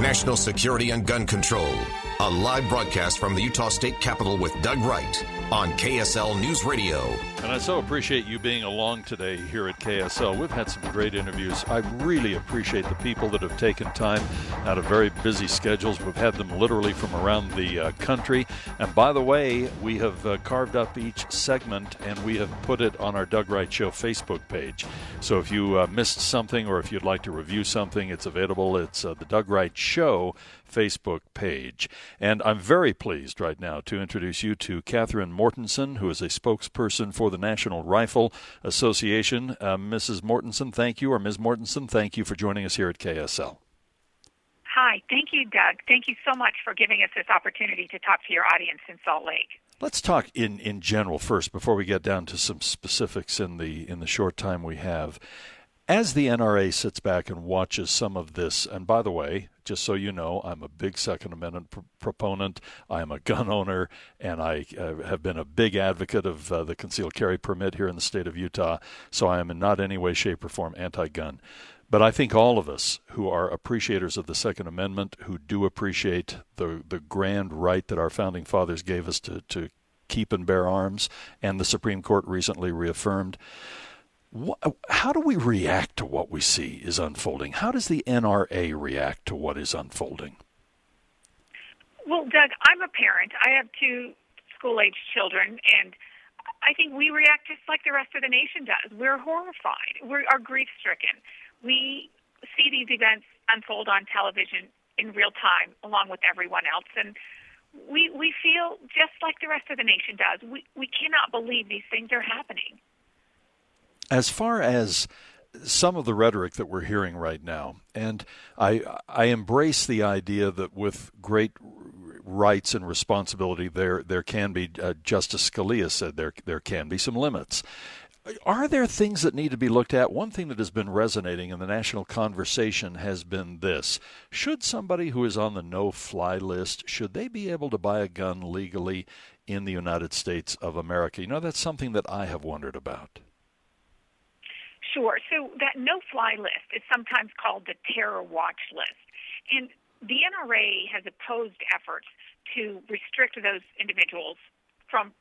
National Security and Gun Control. A live broadcast from the Utah State Capitol with Doug Wright on KSL News Radio. And I so appreciate you being along today here at KSL. We've had some great interviews. I really appreciate the people that have taken time out of very busy schedules. We've had them literally from around the country. And by the way, we have carved up each segment and we have put it on our Doug Wright Show Facebook page. So if you missed something or if you'd like to review something, it's available. It's the Doug Wright Show Facebook page. And I'm very pleased right now to introduce you to Catherine Mortensen, who is a spokesperson for the National Rifle Association. Mrs. Mortensen, thank you, or Ms. Mortensen, thank you for joining us here at KSL. Hi, thank you, Doug. Thank you so much for giving us this opportunity to talk to your audience in Salt Lake. Let's talk in general first before we get down to some specifics in the short time we have. As the NRA sits back and watches some of this, and by the way, just so you know, I'm a big Second Amendment proponent. I am a gun owner, and I have been a big advocate of the concealed carry permit here in the state of Utah, so I am in not any way, shape, or form anti-gun. But I think all of us who are appreciators of the Second Amendment, who do appreciate the grand right that our founding fathers gave us to keep and bear arms, and the Supreme Court recently reaffirmed, how do we react to what we see is unfolding? How does the NRA react to what is unfolding? Well, Doug, I'm a parent. I have 2 school-age children, and I think we react just like the rest of the nation does. We're horrified. We are grief-stricken. We see these events unfold on television in real time along with everyone else, and we feel just like the rest of the nation does. We cannot believe these things are happening. As far as some of the rhetoric that we're hearing right now, and I embrace the idea that with great rights and responsibility, there can be, Justice Scalia said there can be some limits. Are there things that need to be looked at? One thing that has been resonating in the national conversation has been this. Should somebody who is on the no-fly list, should they be able to buy a gun legally in the United States of America? You know, that's something that I have wondered about. Sure. So that no-fly list is sometimes called the terror watch list. And the NRA has opposed efforts to restrict those individuals from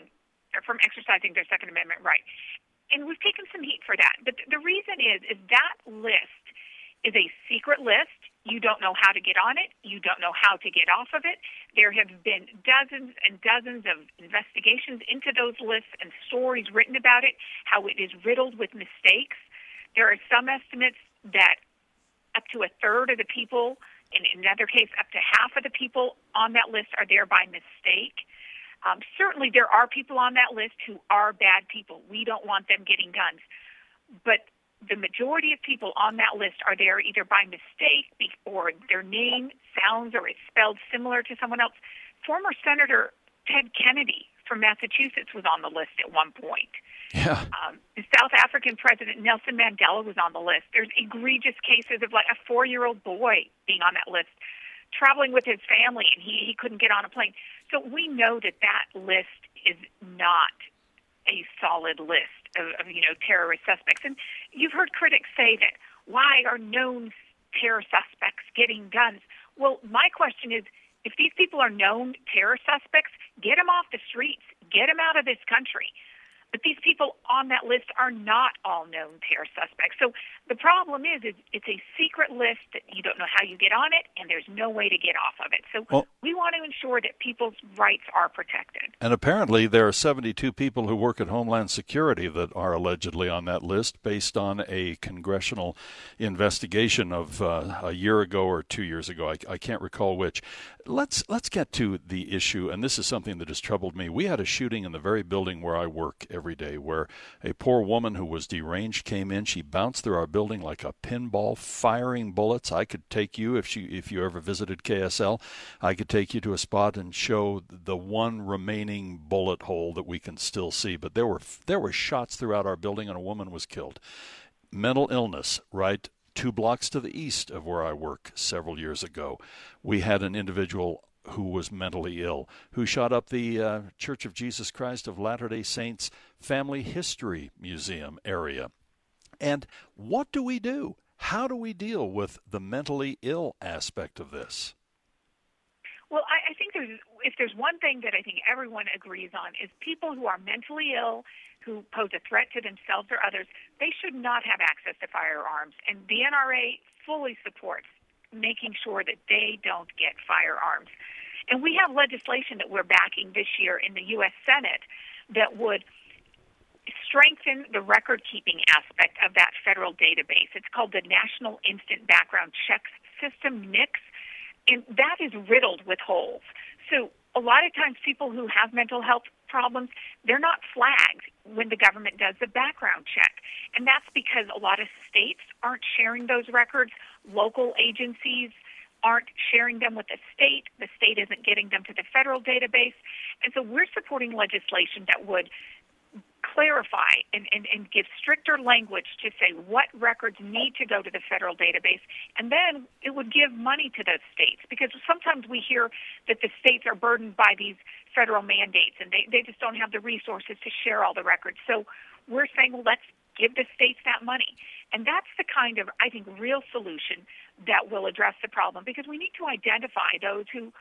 exercising their Second Amendment right. And we've taken some heat for that. But the reason is that list is a secret list. You don't know how to get on it. You don't know how to get off of it. There have been dozens and dozens of investigations into those lists and stories written about it, how it is riddled with mistakes. There are some estimates that up to a third of the people, in another case up to half of the people on that list are there by mistake. Certainly there are people on that list who are bad people. We don't want them getting guns. But the majority of people on that list are there either by mistake or their name sounds or is spelled similar to someone else. Former Senator Ted Kennedy from Massachusetts was on the list at one point. Yeah. The South African President Nelson Mandela was on the list. There's egregious cases of like a 4-year-old boy being on that list, traveling with his family, and he couldn't get on a plane. So we know that list is not a solid list of terrorist suspects. And you've heard critics say that, why are known terror suspects getting guns? Well, my question is, if these people are known terror suspects, get them off the streets, get them out of this country. But these people on that list are not all known terror suspects. So the problem is it's a secret list that you don't know how you get on it, and there's no way to get off of it. So we want to ensure that people's rights are protected. And apparently there are 72 people who work at Homeland Security that are allegedly on that list based on a congressional investigation of a year ago or 2 years ago. I can't recall which. Let's get to the issue, and this is something that has troubled me. We had a shooting in the very building where I work every day, where a poor woman who was deranged came in. She bounced through our building like a pinball, firing bullets. I could take you, if you ever visited KSL, I could take you to a spot and show the one remaining bullet hole that we can still see. But there were shots throughout our building, and a woman was killed. Mental illness, right? 2 blocks to the east of where I work several years ago, we had an individual who was mentally ill, who shot up the Church of Jesus Christ of Latter-day Saints Family History Museum area. And what do we do? How do we deal with the mentally ill aspect of this? Well, I think if there's one thing that I think everyone agrees on is people who are mentally ill, who pose a threat to themselves or others, they should not have access to firearms. And the NRA fully supports making sure that they don't get firearms. And we have legislation that we're backing this year in the U.S. Senate that would strengthen the record-keeping aspect of that federal database. It's called the National Instant Background Checks System, NICS, and that is riddled with holes. So a lot of times people who have mental health problems, they're not flagged when the government does the background check. And that's because a lot of states aren't sharing those records. Local agencies aren't sharing them with the state. The state isn't getting them to the federal database. And so we're supporting legislation that would clarify and give stricter language to say what records need to go to the federal database, and then it would give money to those states, because sometimes we hear that the states are burdened by these federal mandates and they just don't have the resources to share all the records. So we're saying, well, let's give the states that money. And that's the kind of, I think, real solution that will address the problem, because we need to identify those who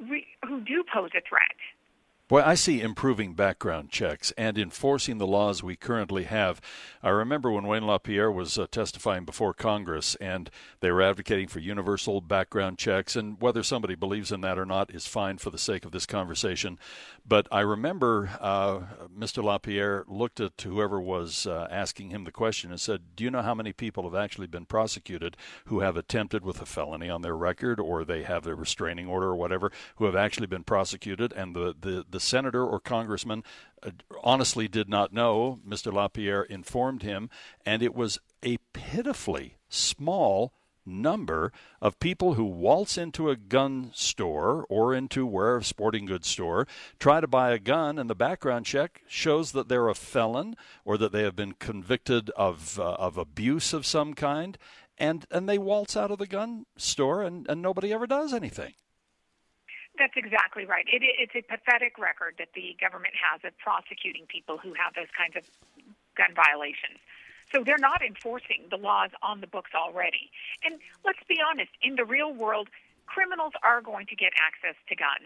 do pose a threat. Boy, I see improving background checks and enforcing the laws we currently have. I remember when Wayne LaPierre was testifying before Congress, and they were advocating for universal background checks, and whether somebody believes in that or not is fine for the sake of this conversation. But I remember Mr. LaPierre looked at whoever was asking him the question and said, do you know how many people have actually been prosecuted who have attempted with a felony on their record, or they have a restraining order or whatever, who have actually been prosecuted? And the senator or congressman honestly did not know. Mr. LaPierre informed him, and it was a pitifully small number of people who waltz into a gun store or into wherever sporting goods store, try to buy a gun, and the background check shows that they're a felon or that they have been convicted of abuse of some kind, and they waltz out of the gun store and nobody ever does anything. That's exactly right. It's a pathetic record that the government has of prosecuting people who have those kinds of gun violations. So they're not enforcing the laws on the books already. And let's be honest, in the real world, criminals are going to get access to guns.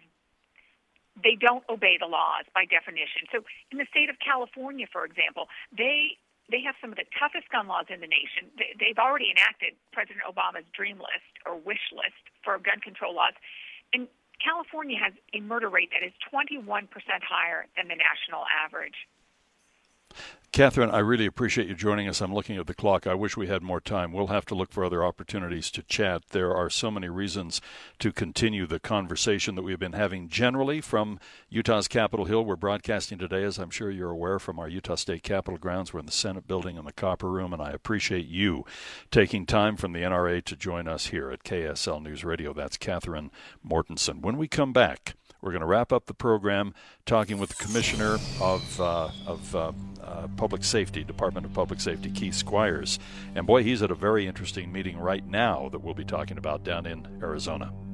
They don't obey the laws by definition. So in the state of California, for example, they have some of the toughest gun laws in the nation. They've already enacted President Obama's dream list or wish list for gun control laws. And California has a murder rate that is 21% higher than the national average. Catherine, I really appreciate you joining us. I'm looking at the clock. I wish we had more time. We'll have to look for other opportunities to chat. There are so many reasons to continue the conversation that we've been having generally from Utah's Capitol Hill. We're broadcasting today, as I'm sure you're aware, from our Utah State Capitol grounds. We're in the Senate building in the Copper Room, and I appreciate you taking time from the NRA to join us here at KSL News Radio. That's Catherine Mortensen. When we come back, we're going to wrap up the program talking with the Commissioner of Public Safety, Department of Public Safety, Keith Squires. And boy, he's at a very interesting meeting right now that we'll be talking about down in Arizona.